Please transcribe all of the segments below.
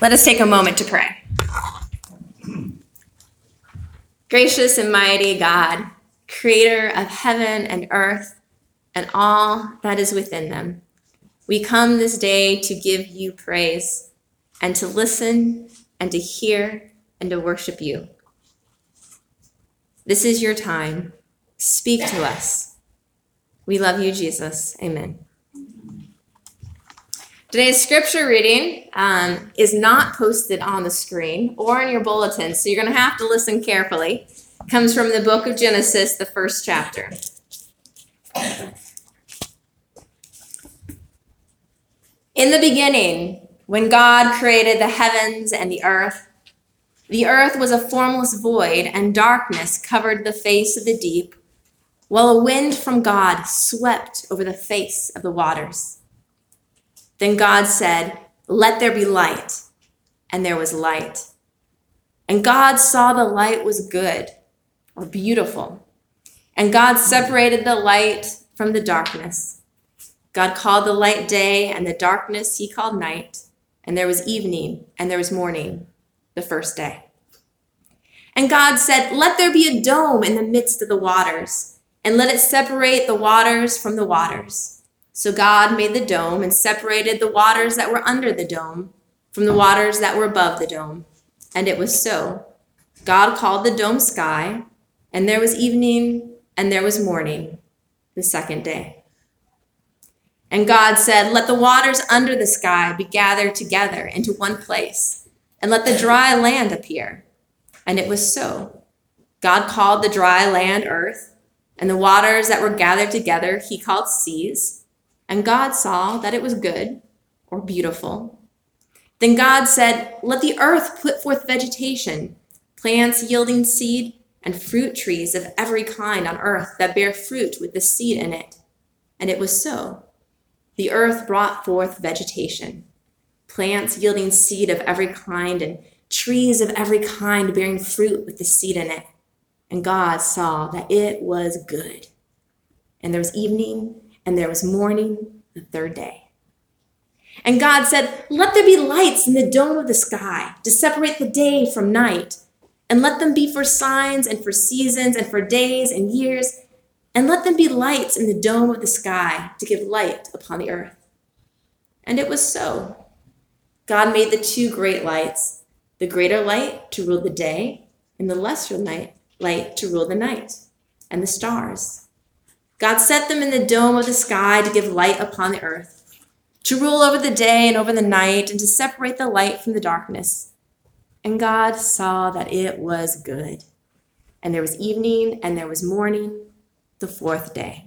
Let us take a moment to pray. Gracious and mighty God, creator of heaven and earth and all that is within them, we come this day to give you praise and to listen and to hear and to worship you. This is your time. Speak to us. We love you, Jesus. Amen. Today's scripture reading is not posted on the screen or in your bulletin, so you're going to have to listen carefully. It comes from the book of Genesis, the first chapter. In the beginning, when God created the heavens and the earth was a formless void, and darkness covered the face of the deep, while a wind from God swept over the face of the waters. Then God said, "Let there be light," and there was light. And God saw the light was good, or beautiful. And God separated the light from the darkness. God called the light day, and the darkness he called night. And there was evening, and there was morning, the first day. And God said, "Let there be a dome in the midst of the waters, and let it separate the waters from the waters." So God made the dome and separated the waters that were under the dome from the waters that were above the dome. And it was so. God called the dome sky, and there was evening, and there was morning, the second day. And God said, "Let the waters under the sky be gathered together into one place, and let the dry land appear." And it was so. God called the dry land earth, and the waters that were gathered together he called seas. And God saw that it was good, or beautiful. Then God said, "Let the earth put forth vegetation, plants yielding seed, and fruit trees of every kind on earth that bear fruit with the seed in it." And it was so. The earth brought forth vegetation, plants yielding seed of every kind, and trees of every kind bearing fruit with the seed in it. And God saw that it was good. And there was evening, and there was morning, the third day. And God said, "Let there be lights in the dome of the sky to separate the day from night, and let them be for signs and for seasons and for days and years, and let them be lights in the dome of the sky to give light upon the earth." And it was so. God made the two great lights, the greater light to rule the day, and the lesser light to rule the night, and the stars. God set them in the dome of the sky to give light upon the earth, to rule over the day and over the night, and to separate the light from the darkness. And God saw that it was good. And there was evening, and there was morning, the fourth day.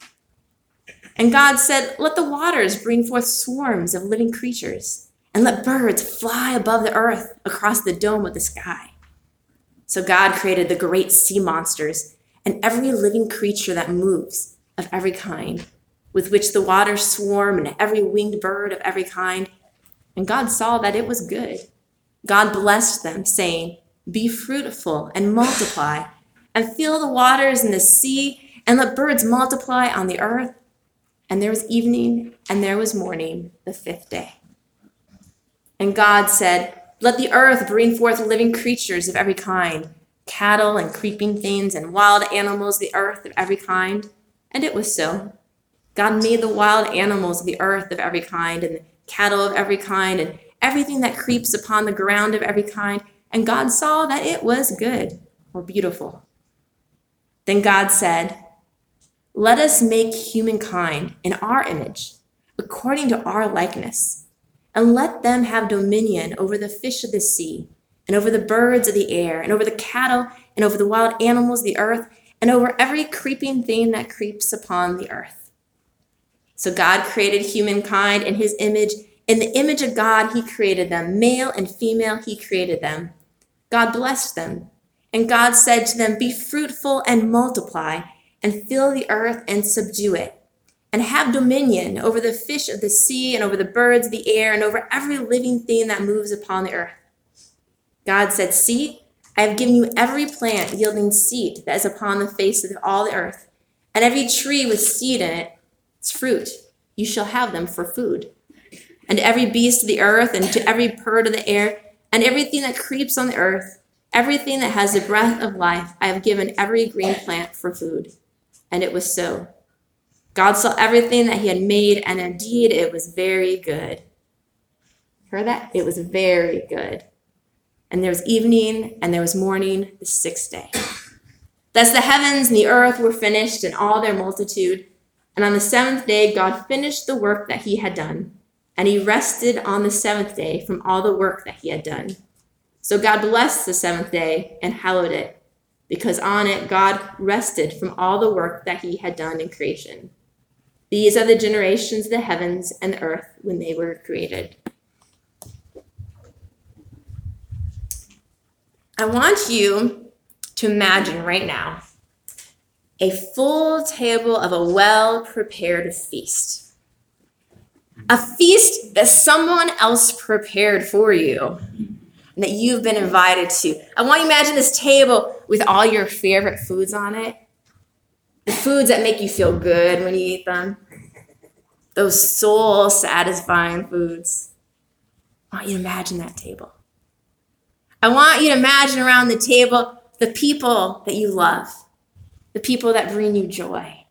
And God said, "Let the waters bring forth swarms of living creatures, and let birds fly above the earth across the dome of the sky." So God created the great sea monsters and every living creature that moves of every kind, with which the waters swarm, and every winged bird of every kind. And God saw that it was good. God blessed them, saying, "Be fruitful and multiply, and fill the waters in the sea, and let birds multiply on the earth." And there was evening, and there was morning, the fifth day. And God said, "Let the earth bring forth living creatures of every kind, cattle and creeping things and wild animals, the earth of every kind." And it was so. God made the wild animals of the earth of every kind, and the cattle of every kind, and everything that creeps upon the ground of every kind. And God saw that it was good, or beautiful. Then God said, "Let us make humankind in our image, according to our likeness, and let them have dominion over the fish of the sea, and over the birds of the air, and over the cattle, and over the wild animals of the earth, and over every creeping thing that creeps upon the earth." So God created humankind in his image. In the image of God, he created them. Male and female, he created them. God blessed them. And God said to them, "Be fruitful and multiply, and fill the earth and subdue it, and have dominion over the fish of the sea, and over the birds of the air, and over every living thing that moves upon the earth." God said, "See, I have given you every plant yielding seed that is upon the face of all the earth, and every tree with seed in it, its fruit. You shall have them for food. and to every beast of the earth, and to every bird of the air, and everything that creeps on the earth, everything that has the breath of life, I have given every green plant for food. And it was so. God saw everything that he had made, and indeed it was very good. Heard that? It was very good. And there was evening, and there was morning, the sixth day. Thus the heavens and the earth were finished, and all their multitude. And on the seventh day, God finished the work that he had done, and he rested on the seventh day from all the work that he had done. So God blessed the seventh day and hallowed it, because on it God rested from all the work that he had done in creation. These are the generations of the heavens and the earth when they were created. I want you to imagine right now a full table of a well-prepared feast. A feast that someone else prepared for you and that you've been invited to. I want you to imagine this table with all your favorite foods on it. The foods that make you feel good when you eat them. Those soul-satisfying foods. I want you to imagine that table. I want you to imagine around the table the people that you love, the people that bring you joy.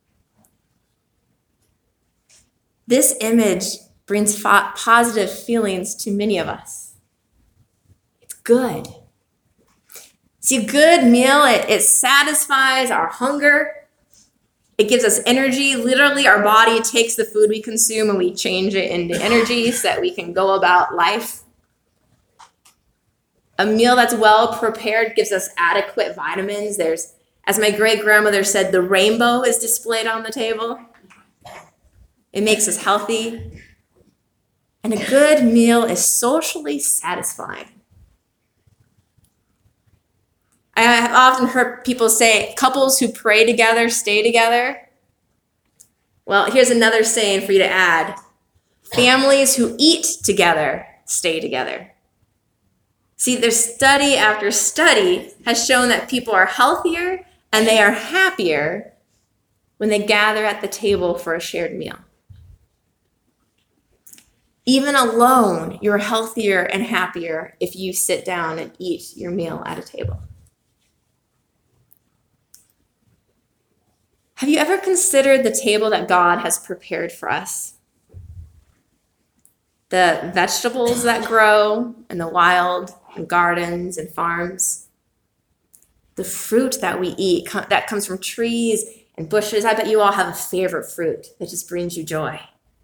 This image brings positive feelings to many of us. It's good. See, a good meal, it satisfies our hunger. It gives us energy. Literally, our body takes the food we consume and we change it into energy so that we can go about life. A meal that's well prepared gives us adequate vitamins. There's, as my great-grandmother said, the rainbow is displayed on the table. It makes us healthy. And a good meal is socially satisfying. I have often heard people say, couples who pray together stay together. Well, here's another saying for you to add. Families who eat together stay together. See, there's study after study has shown that people are healthier and they are happier when they gather at the table for a shared meal. Even alone, you're healthier and happier if you sit down and eat your meal at a table. Have you ever considered the table that God has prepared for us? The vegetables that grow in the wild, and gardens and farms. The fruit that we eat that comes from trees and bushes. I bet you all have a favorite fruit that just brings you joy.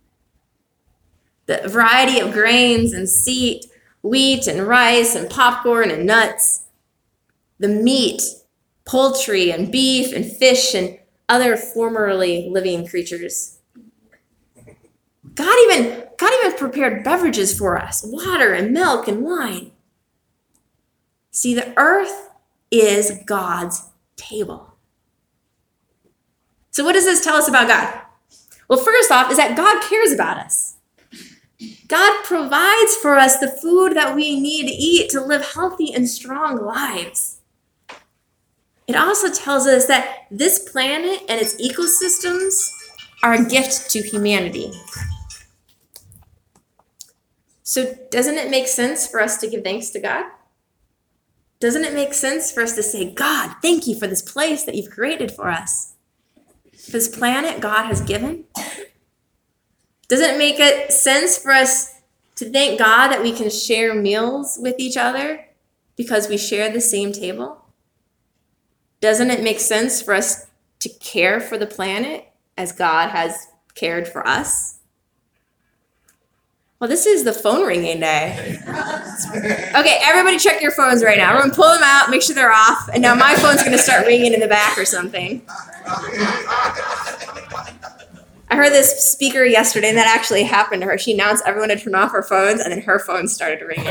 The variety of grains and wheat and rice and popcorn and nuts. The meat, poultry and beef and fish and other formerly living creatures. God even prepared beverages for us, water and milk and wine. See, the earth is God's table. So what does this tell us about God? Well, first off, is that God cares about us. God provides for us the food that we need to eat to live healthy and strong lives. It also tells us that this planet and its ecosystems are a gift to humanity. So doesn't it make sense for us to give thanks to God? Doesn't it make sense for us to say, God, thank you for this place that you've created for us? For this planet God has given? Doesn't it make sense for us to thank God that we can share meals with each other because we share the same table? Doesn't it make sense for us to care for the planet as God has cared for us? Well, this is the phone ringing day. Okay, everybody check your phones right now. We're going to pull them out, make sure they're off, and now my phone's going to start ringing in the back or something. I heard this speaker yesterday, and that actually happened to her. She announced everyone to turn off her phones, and then her phone started ringing.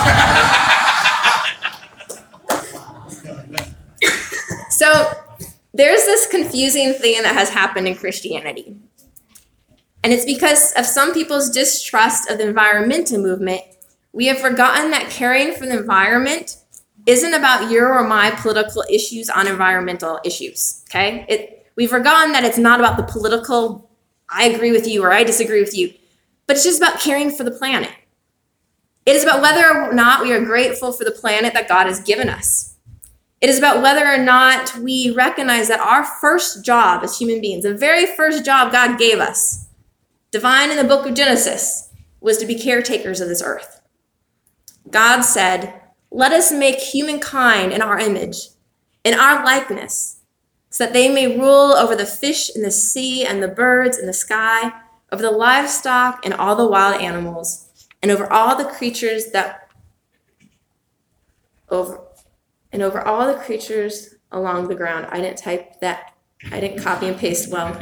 So there's this confusing thing that has happened in Christianity. And it's because of some people's distrust of the environmental movement. We have forgotten that caring for the environment isn't about your or my political issues on environmental issues, okay? We've forgotten that it's not about the political, I agree with you or I disagree with you. but it's just about caring for the planet. It is about whether or not we are grateful for the planet that God has given us. It is about whether or not we recognize that our first job as human beings, the very first job God gave us, defined in the book of Genesis, was to be caretakers of this earth. God said, "Let us make humankind in our image, in our likeness, so that they may rule over the fish in the sea and the birds in the sky, over the livestock and all the wild animals, and over all the creatures over all the creatures along the ground." I didn't type that. I didn't copy and paste well.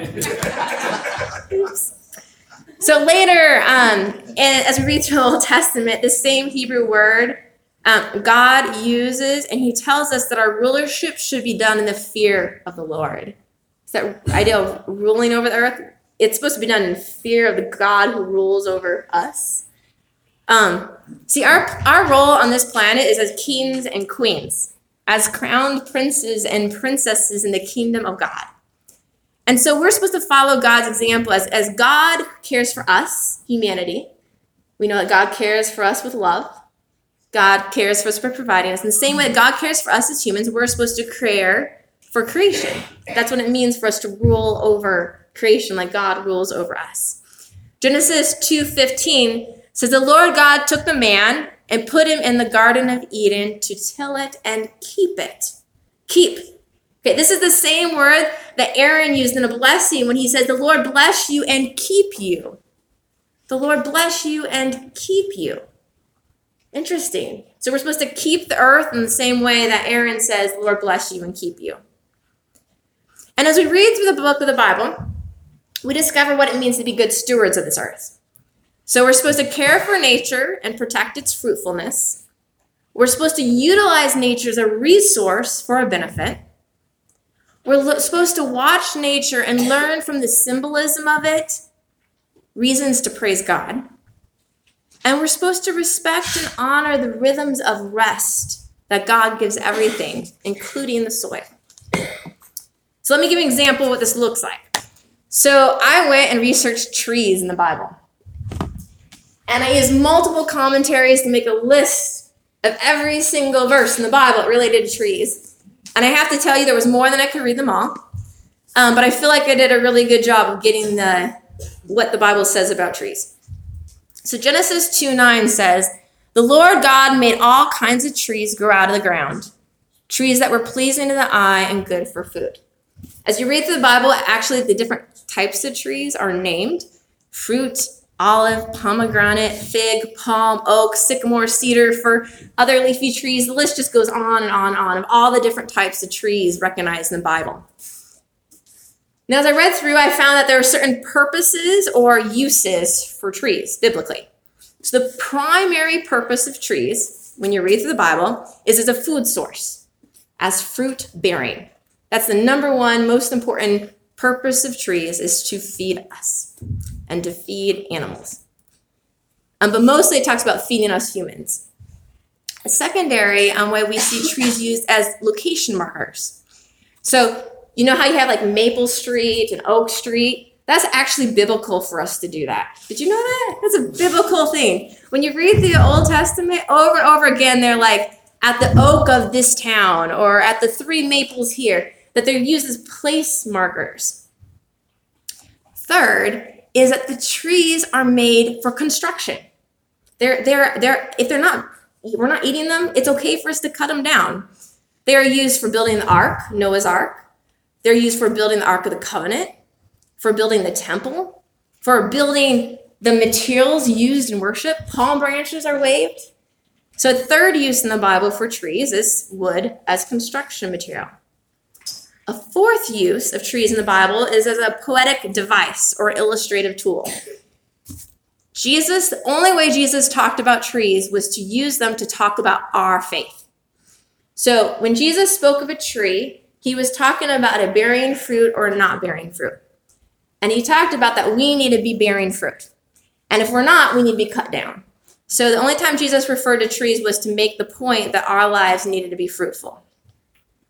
Oops. So later, and as we read through the Old Testament, the same Hebrew word God uses, and he tells us that our rulership should be done in the fear of the Lord. It's that idea of ruling over the earth. It's supposed to be done in fear of the God who rules over us. See, our role on this planet is as kings and queens, as crowned princes and princesses in the kingdom of God. And so we're supposed to follow God's example as God cares for us, humanity. We know that God cares for us with love. God cares for us by providing us. In the same way that God cares for us as humans, we're supposed to care for creation. That's what it means for us to rule over creation like God rules over us. Genesis 2:15 says, "The Lord God took the man and put him in the Garden of Eden to till it and keep it." Keep. Okay, this is the same word that Aaron used in a blessing when he says, "The Lord bless you and keep you." The Lord bless you and keep you. Interesting. So we're supposed to keep the earth in the same way that Aaron says, "The Lord bless you and keep you." And as we read through the book of the Bible, we discover what it means to be good stewards of this earth. So we're supposed to care for nature and protect its fruitfulness. We're supposed to utilize nature as a resource for our benefit. We're supposed to watch nature and learn from the symbolism of it, reasons to praise God. And we're supposed to respect and honor the rhythms of rest that God gives everything, including the soil. So let me give you an example of what this looks like. So I went and researched trees in the Bible. And I used multiple commentaries to make a list of every single verse in the Bible related to trees. And I have to tell you, there was more than I could read them all. But I feel like I did a really good job of getting what the Bible says about trees. So Genesis 2:9 says, "The Lord God made all kinds of trees grow out of the ground, trees that were pleasing to the eye and good for food." As you read through the Bible, actually the different types of trees are named: fruit, olive, pomegranate, fig, palm, oak, sycamore, cedar, fir, other leafy trees. The list just goes on and on and on of all the different types of trees recognized in the Bible. Now, as I read through, I found that there are certain purposes or uses for trees, biblically. So the primary purpose of trees, when you read through the Bible, is as a food source, as fruit bearing. That's the number one most important purpose of trees, is to feed us and to feed animals. But mostly it talks about feeding us humans. A secondary way we see trees used as location markers. So you know how you have like Maple Street and Oak Street? That's actually biblical for us to do that. Did you know that? That's a biblical thing. When you read the Old Testament, over and over again, they're like, at the oak of this town, or at the 3 maples here, that they're used as place markers. Third is that the trees are made for construction. If we're not eating them, it's okay for us to cut them down. They are used for building the ark, Noah's Ark. They're used for building the Ark of the Covenant, for building the temple, for building the materials used in worship. Palm branches are waved. So a third use in the Bible for trees is wood as construction material. A fourth use of trees in the Bible is as a poetic device or illustrative tool. The only way Jesus talked about trees was to use them to talk about our faith. So when Jesus spoke of a tree, he was talking about it bearing fruit or not bearing fruit. And he talked about that we need to be bearing fruit. And if we're not, we need to be cut down. So the only time Jesus referred to trees was to make the point that our lives needed to be fruitful.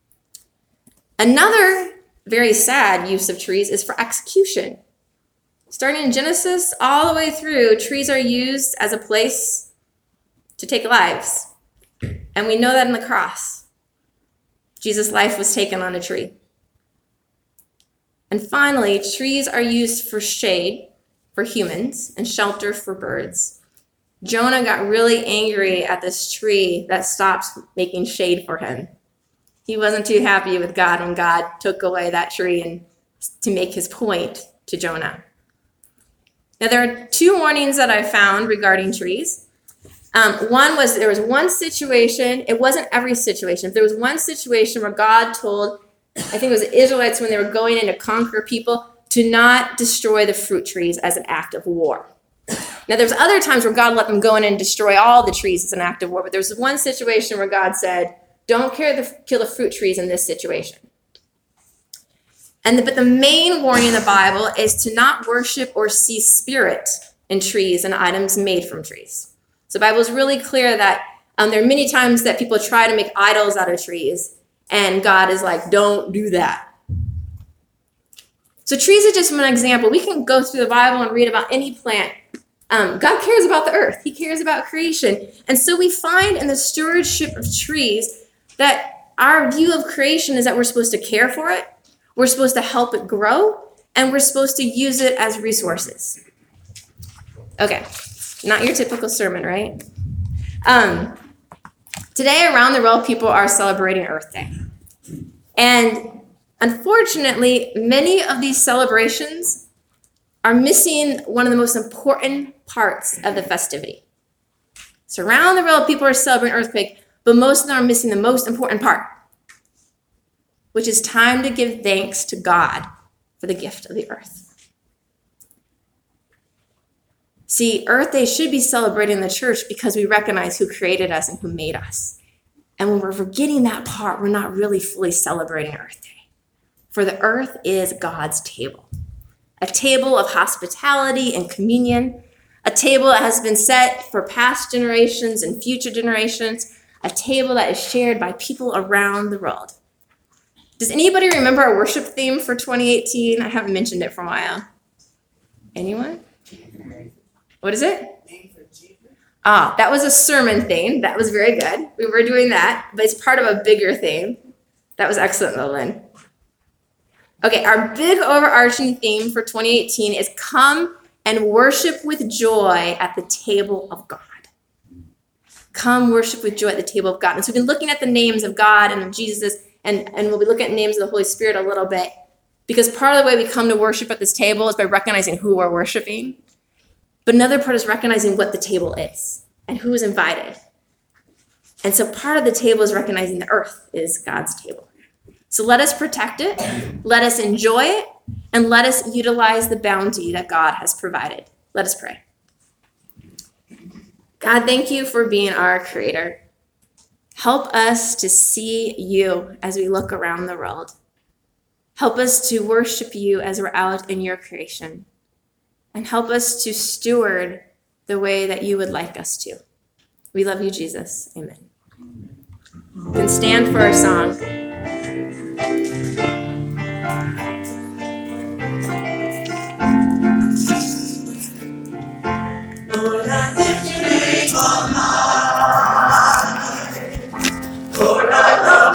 Another very sad use of trees is for execution. Starting in Genesis all the way through, trees are used as a place to take lives. And we know that in the cross. Jesus' life was taken on a tree. And finally, trees are used for shade for humans and shelter for birds. Jonah got really angry at this tree that stopped making shade for him. He wasn't too happy with God when God took away that tree and to make his point to Jonah. Now, there are two warnings that I found regarding trees. One was there was one situation, it wasn't every situation, but there was one situation where God told, I think it was the Israelites when they were going in to conquer people, to not destroy the fruit trees as an act of war. Now, there's other times where God let them go in and destroy all the trees as an act of war, but there was one situation where God said, don't kill the fruit trees in this situation. But the main warning in the Bible is to not worship or see spirit in trees and items made from trees. So the Bible is really clear that there are many times that people try to make idols out of trees, and God is like, don't do that. So trees are just one example. We can go through the Bible and read about any plant. God cares about the earth. He cares about creation. And so we find in the stewardship of trees that our view of creation is that we're supposed to care for it, we're supposed to help it grow, and we're supposed to use it as resources. Okay, not your typical sermon, right? Today around the world, people are celebrating Earth Day. And unfortunately, many of these celebrations are missing one of the most important parts of the festivity. So around the world, people are celebrating Earthquake, but most of them are missing the most important part, which is time to give thanks to God for the gift of the earth. See, Earth Day should be celebrated in the church because we recognize who created us and who made us. And when we're forgetting that part, we're not really fully celebrating Earth Day. For the earth is God's table, a table of hospitality and communion, a table that has been set for past generations and future generations, a table that is shared by people around the world. Does anybody remember our worship theme for 2018? I haven't mentioned it for a while. Anyone? What is it? That was a sermon theme. That was very good. We were doing that, but it's part of a bigger theme. That was excellent, Lynn. Okay, our big overarching theme for 2018 is come and worship with joy at the table of God. Come worship with joy at the table of God. And so we've been looking at the names of God and of Jesus, and we'll be looking at names of the Holy Spirit a little bit, because part of the way we come to worship at this table is by recognizing who we're worshiping. But another part is recognizing what the table is and who is invited. And so part of the table is recognizing the earth is God's table. So let us protect it, let us enjoy it, and let us utilize the bounty that God has provided. Let us pray. God, thank you for being our creator. Help us to see you as we look around the world. Help us to worship you as we're out in your creation. And help us to steward the way that you would like us to. We love you, Jesus. Amen. You can stand for our song.